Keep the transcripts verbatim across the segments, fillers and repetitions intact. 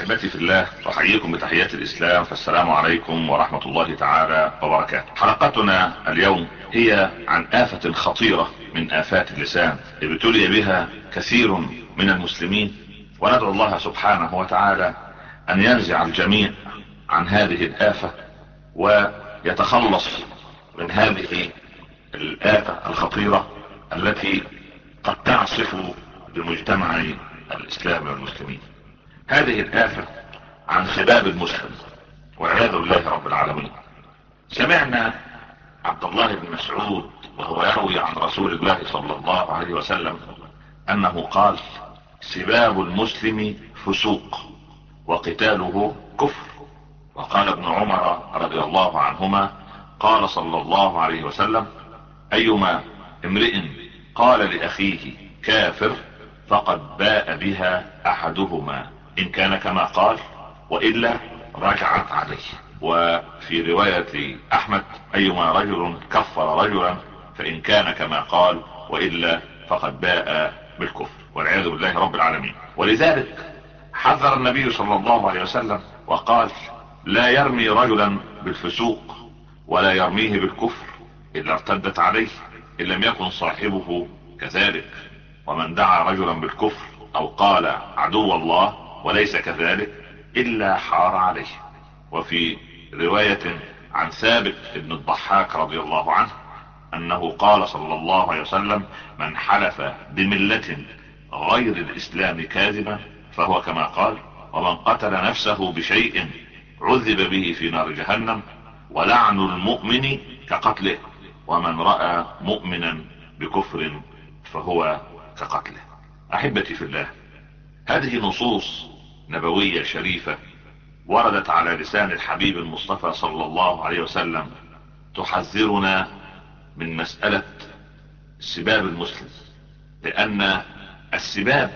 احبتي في الله، احييكم بتحيات الاسلام، فالسلام عليكم ورحمة الله تعالى وبركاته. حلقتنا اليوم هي عن آفة خطيرة من آفات اللسان ابتلي بها كثير من المسلمين، وندعو الله سبحانه وتعالى ان ينزع الجميع عن هذه الآفة ويتخلص من هذه الآفة الخطيرة التي قد تعصف بمجتمع الاسلام والمسلمين. هذه الآفة عن سباب المسلم والعياذ بالله رب العالمين. سمعنا عبد الله بن مسعود وهو يروي عن رسول الله صلى الله عليه وسلم انه قال: سباب المسلم فسوق وقتاله كفر. وقال ابن عمر رضي الله عنهما: قال صلى الله عليه وسلم: ايما امرئ قال لاخيه كافر فقد باء بها احدهما ان كان كما قال والا رجعت عليه. وفي رواية احمد: ايما رجل كفر رجلا فان كان كما قال والا فقد باء بالكفر والعياذ بالله رب العالمين. ولذلك حذر النبي صلى الله عليه وسلم وقال: لا يرمي رجلا بالفسوق ولا يرميه بالكفر الا ارتدت عليه ان لم يكن صاحبه كذلك. ومن دعا رجلا بالكفر او قال عدو الله وليس كذلك الا حار عليه. وفي رواية عن ثابت بن الضحاك رضي الله عنه انه قال صلى الله عليه وسلم: من حلف بملة غير الاسلام كاذبا فهو كما قال، ومن قتل نفسه بشيء عذب به في نار جهنم، ولعن المؤمن كقتله، ومن رأى مؤمنا بكفر فهو كقتله. احبتي في الله، هذه نصوص نبوية شريفة وردت على لسان الحبيب المصطفى صلى الله عليه وسلم تحذرنا من مسألة سباب المسلم، لان السباب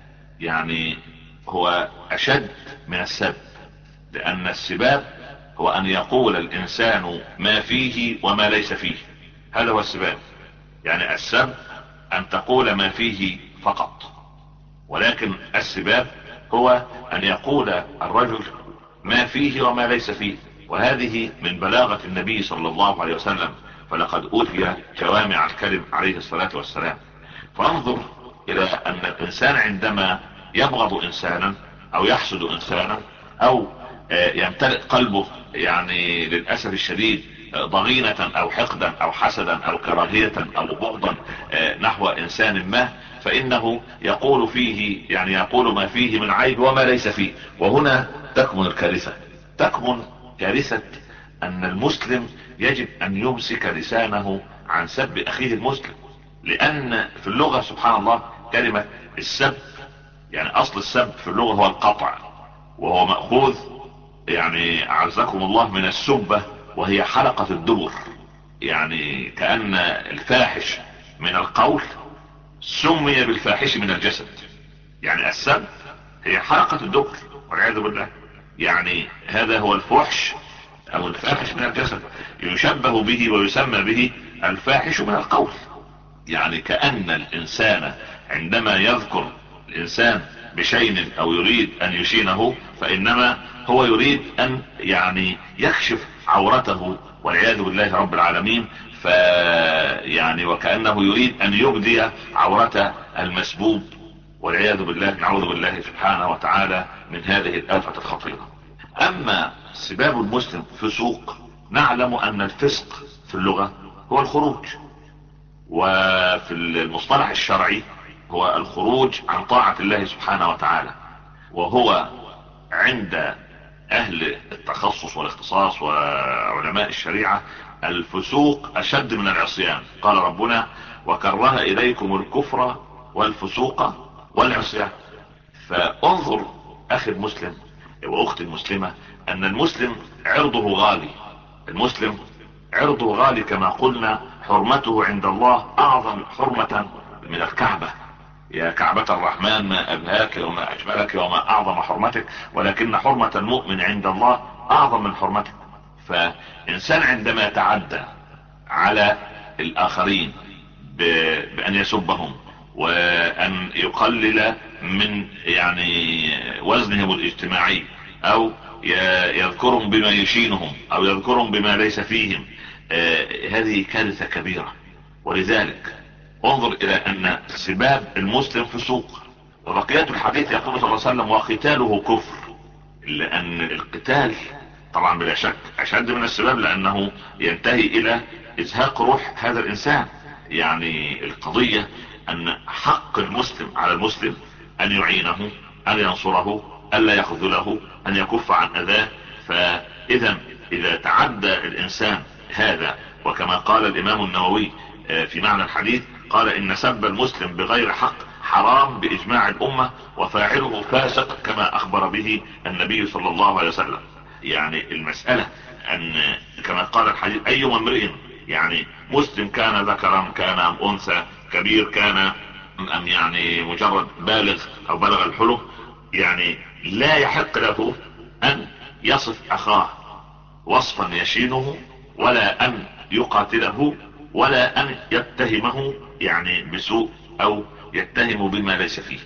يعني هو اشد من السب. لان السباب هو ان يقول الانسان ما فيه وما ليس فيه، هذا هو السباب. يعني السب ان تقول ما فيه فقط، ولكن السباب هو ان يقول الرجل ما فيه وما ليس فيه. وهذه من بلاغة النبي صلى الله عليه وسلم، فلقد اوتي جوامع الكلم عليه الصلاة والسلام. فانظر الى ان الانسان عندما يبغض انسانا او يحسد انسانا او يمتلئ قلبه يعني للأسف الشديد ضغينة او حقدا او حسدا او كراهية او بغضا نحو انسان ما، فانه يقول فيه يعني يقول ما فيه من عيب وما ليس فيه. وهنا تكمن الكارثة، تكمن كارثة ان المسلم يجب ان يمسك لسانه عن سب اخيه المسلم. لان في اللغة سبحان الله كلمة السب يعني اصل السب في اللغة هو القطع، وهو مأخوذ يعني اعزكم الله من السبة وهي حلقة الدبر. يعني كأن الفاحش من القول سمي بالفاحش من الجسد. يعني السب هي حلقة الدبر والعياذ بالله. يعني هذا هو الفحش او الفاحش من الجسد، يشبه به ويسمى به الفاحش من القول. يعني كأن الانسان عندما يذكر الانسان بشيء او يريد ان يشينه فانما هو يريد ان يعني يكشف عورته والعياذ بالله رب العالمين. ف يعني وكأنه يريد ان يبدي عورة المسبوب والعياذ بالله، نعوذ بالله سبحانه وتعالى من هذه الآفة الخطيرة. اما سباب المسلم فسوق، نعلم ان الفسق في اللغة هو الخروج، وفي المصطلح الشرعي هو الخروج عن طاعة الله سبحانه وتعالى. وهو عند اهل التخصص والاختصاص وعلماء الشريعة الفسوق اشد من العصيان. قال ربنا: وكره اليكم الكفر والفسوق والعصيان. فانظر اخي المسلم واختي المسلمة ان المسلم عرضه غالي. المسلم عرضه غالي كما قلنا، حرمته عند الله اعظم حرمة من الكعبة. يا كعبة الرحمن ما ابهاك وما اجملك وما اعظم حرمتك، ولكن حرمة المؤمن عند الله اعظم من حرمتك. فانسان عندما يتعدى على الاخرين بان يسبهم وان يقلل من يعني وزنهم الاجتماعي، او يذكرهم بما يشينهم، او يذكرهم بما ليس فيهم. آه هذه كارثة كبيرة. ولذلك انظر الى ان سباب المسلم فسوق. وبقية الحديث يقول صلى الله عليه وسلم وقتاله كفر، لان القتال طبعا بلا شك اشد من السباب، لانه ينتهي الى ازهاق روح هذا الانسان. يعني القضية ان حق المسلم على المسلم ان يعينه، ان ينصره، ان لا يخذله، ان يكف عن اذاه. فاذا اذا تعدى الانسان هذا، وكما قال الامام النووي في معنى الحديث، قال ان سب المسلم بغير حق حرام باجماع الامة، وفاعله فاسق كما اخبر به النبي صلى الله عليه وسلم. يعني المسألة ان كما قال الحديث اي امرئ يعني مسلم كان ذكرا كان ام انثى، كبير كان ام يعني مجرد بالغ او بلغ الحلم، يعني لا يحق له ان يصف اخاه وصفا يشينه، ولا ان يقاتله، ولا ان يتهمه يعني بسوء او يتهم بما ليس فيه.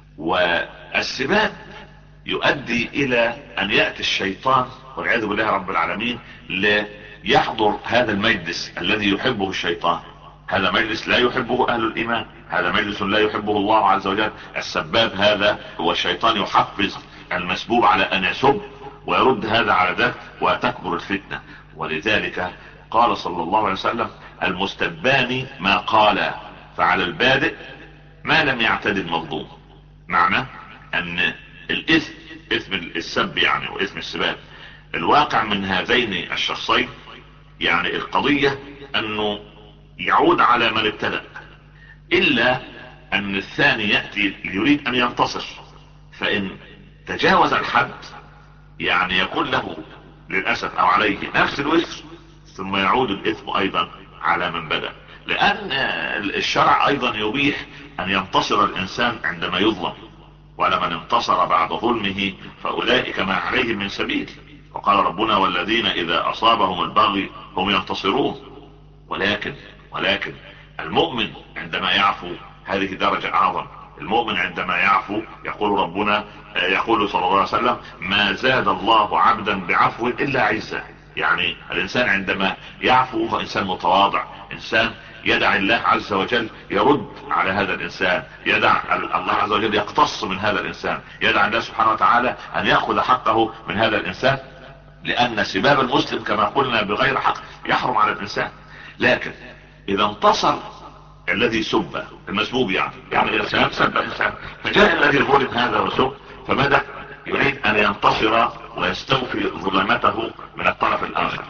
والسباب يؤدي الى ان يأتي الشيطان والعياذ بالله رب العالمين ليحضر هذا المجلس الذي يحبه الشيطان. هذا مجلس لا يحبه اهل الايمان، هذا مجلس لا يحبه الله عز وجل. السباب هذا والشيطان يحفز المسبوب على ان يسب ويرد هذا على ذاك، وتكبر الفتنة. ولذلك قال صلى الله عليه وسلم المستبان ما قال، فعلى البادئ ما لم يعتد المظلوم. معنى ان الاثم، اثم السب يعني واثم السباب، الواقع من هذين الشخصين يعني القضية انه يعود على من ابتدأ، الا ان الثاني يأتي يريد ان ينتصر، فان تجاوز الحد يعني يكون له للأسف او عليه نفس الوزر، ثم يعود الاثم ايضا على من بدأ. لان الشرع ايضا يبيح ان ينتصر الانسان عندما يظلم، ولمن انتصر بعد ظلمه فاولئك ما عليهم من سبيل. وقال ربنا والذين اذا اصابهم البغي هم ينتصرون. ولكن ولكن المؤمن عندما يعفو هذه درجة اعظم. المؤمن عندما يعفو يقول ربنا، يقول صلى الله عليه وسلم ما زاد الله عبدا بعفو الا عزة. يعني الانسان عندما يعفو هو انسان متواضع، انسان يدع الله عز وجل يرد على هذا الانسان، يدع الله عز وجل يقتص من هذا الانسان، يدع الله سبحانه وتعالى ان يأخذ حقه من هذا الانسان. لان سباب المسلم كما قلنا بغير حق يحرم على الانسان. لكن اذا انتصر الذي سب المسبوب، يعني يعني الانسان سب انسان، فجاء الذي ظلم هذا وسب، فبدأ يريد ان ينتصر ويستوفي ظلمته من الطرف الاخر.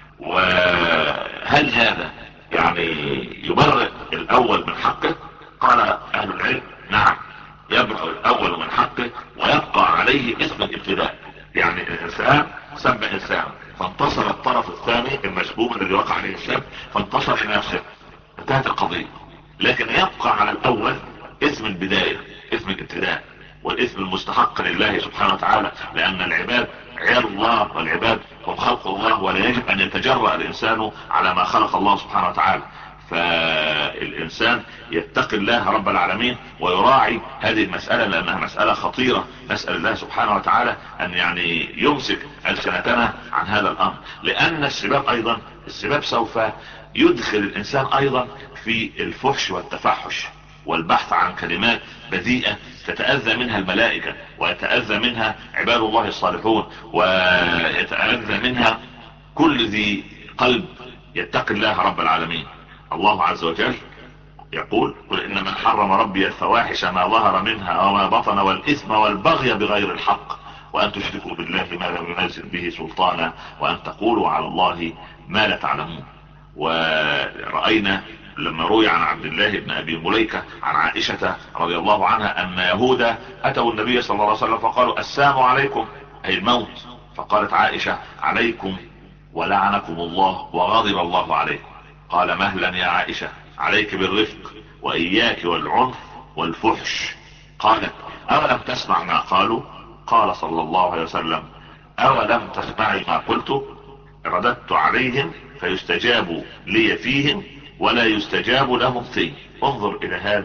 وهل هذا يعني يبرئ الاول من حقه؟ قال اهل العلم نعم، يبرئ الاول من حقه ويبقى عليه اسم الابتداء. يعني الانسان سب انسان فانتصر الطرف الثاني المسبوب الذي وقع عليه السب، فانتصر لنفسه، انتهت القضية. لكن يبقى على الاول اسم البداية، اسم الابتداء، والاسم المستحق لله سبحانه وتعالى. لان العباد عيال الله، والعباد هم خلق الله، ولا يجب ان يتجرأ الانسان على ما خلق الله سبحانه وتعالى. فالانسان يتقي الله رب العالمين ويراعي هذه المسألة، لانها مسألة خطيرة. نسأل الله سبحانه وتعالى ان يعني يمسك ألسنتنا عن هذا الامر. لان السباب ايضا، السباب سوف يدخل الانسان ايضا في الفحش والتفحش والبحث عن كلمات بذيئة تتأذى منها الملائكة، ويتأذى منها عباد الله الصالحون، ويتأذى منها كل ذي قلب يتقي الله رب العالمين. الله عز وجل يقول قل انما حرم ربي الفواحش ما ظهر منها وما بطن والاثم والبغي بغير الحق وان تشركوا بالله ما لم ينزل به سلطانا وان تقولوا على الله ما لا تعلمون. ورأينا لما روي عن عبد الله بن ابي مليكة عن عائشة رضي الله عنها ان يهودا اتوا النبي صلى الله عليه وسلم فقالوا السلام عليكم اي الموت، فقالت عائشة عليكم ولعنكم الله وغضب الله عليكم. قال مهلا يا عائشة، عليك بالرفق واياك والعنف والفحش. قالت اولم تسمع ما قالوا؟ قال صلى الله عليه وسلم اولم تسمعي ما قلت؟ رددت عليهم فيستجاب لي فيهم ولا يستجاب لهم في. انظر الى هذا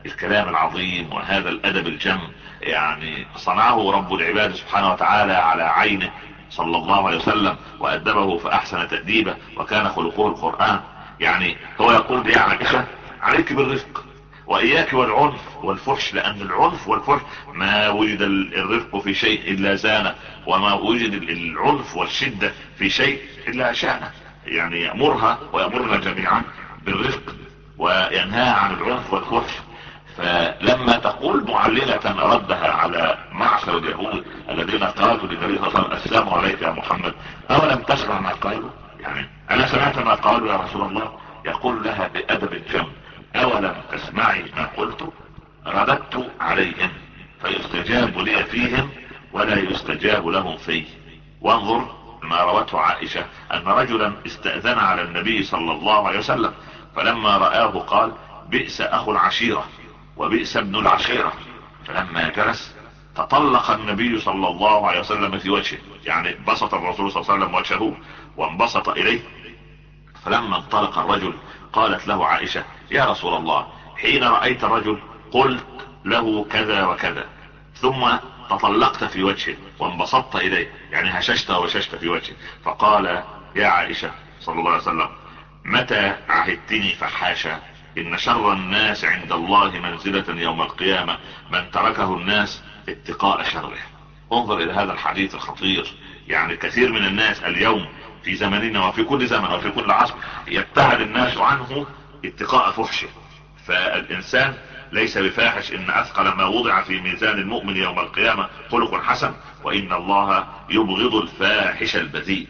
الكلام العظيم وهذا الادب الجم يعني صنعه رب العباد سبحانه وتعالى على عينه صلى الله عليه وسلم، وأدبه فأحسن تأديبه، وكان خلقه القرآن. يعني هو يقول يا عائشة عليك بالرفق وإياك والعنف والفحش، لأن العنف والفحش ما وجد الرفق في شيء إلا زانه، وما وجد العنف والشدة في شيء إلا شانه. يعني يأمرها ويأمرنا جميعا بالرفق وينهى عن العنف والفحش. فلما تقول معللة ردها على معشر اليهود الذين قالوا للنبي صلى الله عليه وسلم السلام عليك يا محمد، أولم تسمع ما قالوا؟ يعني أنا سمعت ما قالوا يا رسول الله. يقول لها بأدب جم أولم تسمعي ما قلت؟ رددت عليهم فيستجاب لي فيهم ولا يستجاب لهم فيه. وانظر ما روته عائشة أن رجلا استأذن على النبي صلى الله عليه وسلم، فلما رآه قال بئس أخو العشيرة وبئس ابن العشيرة. فلما جلس تطلق النبي صلى الله عليه وسلم في وجهه، يعني بسط الرسول صلى الله عليه وسلم وجهه وانبسط إليه. فلما انطلق الرجل قالت له عائشة يا رسول الله حين رأيت الرجل قلت له كذا وكذا ثم تطلقت في وجهه وانبسطت إليه، يعني هششت وششت في وجهه. فقال يا عائشة صلى الله عليه وسلم متى عهدتني فحاشا؟ إن شر الناس عند الله منزلة يوم القيامة من تركه الناس اتقاء شره. انظر إلى هذا الحديث الخطير. يعني كثير من الناس اليوم في زمننا وفي كل زمن وفي كل عصر يبتعد الناس عنه اتقاء فحشه. فالإنسان ليس بفاحش، إن أثقل ما وضع في ميزان المؤمن يوم القيامة خلق حسن، وإن الله يبغض الفاحش البذيء.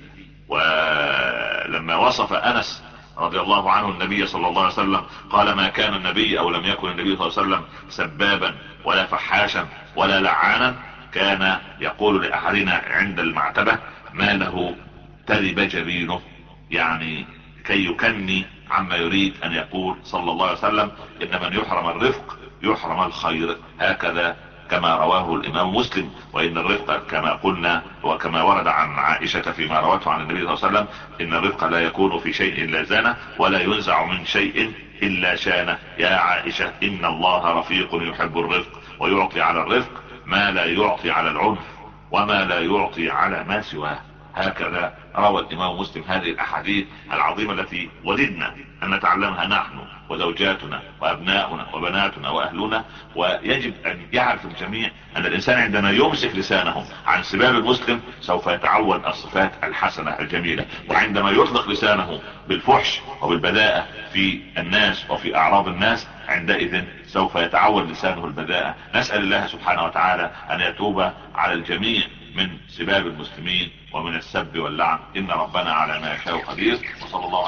ولما وصف أنس رضي الله عنه النبي صلى الله عليه وسلم قال ما كان النبي او لم يكن النبي صلى الله عليه وسلم سبابا ولا فحاشا ولا لعانا، كان يقول لأحدنا عند المعتبة ما له ترب جبينه، يعني كي يكني عما يريد ان يقول صلى الله عليه وسلم ان من يحرم الرفق يحرم الخير، هكذا كما رواه الامام مسلم. وان الرفق كما قلنا وكما ورد عن عائشة فيما روته عن النبي صلى الله عليه وسلم ان الرفق لا يكون في شيء الا زانه ولا ينزع من شيء الا شانه. يا عائشة ان الله رفيق يحب الرفق ويعطي على الرفق ما لا يعطي على العنف وما لا يعطي على ما سواه. هكذا روى الامام مسلم هذه الاحاديث العظيمة التي وددنا ان نتعلمها نحن وزوجاتنا وابناؤنا وبناتنا واهلنا. ويجب ان يعرف الجميع ان الانسان عندما يمسك لسانه عن سباب المسلم سوف يتعود الصفات الحسنة الجميلة، وعندما يطلق لسانه بالفحش وبالبذاءة في الناس وفي اعراض الناس عندئذ سوف يتعود لسانه البذاءة. نسأل الله سبحانه وتعالى ان يتوب على الجميع من سباب المسلمين ومن السب واللعن، ان ربنا على ما يشاء قدير. وصلى الله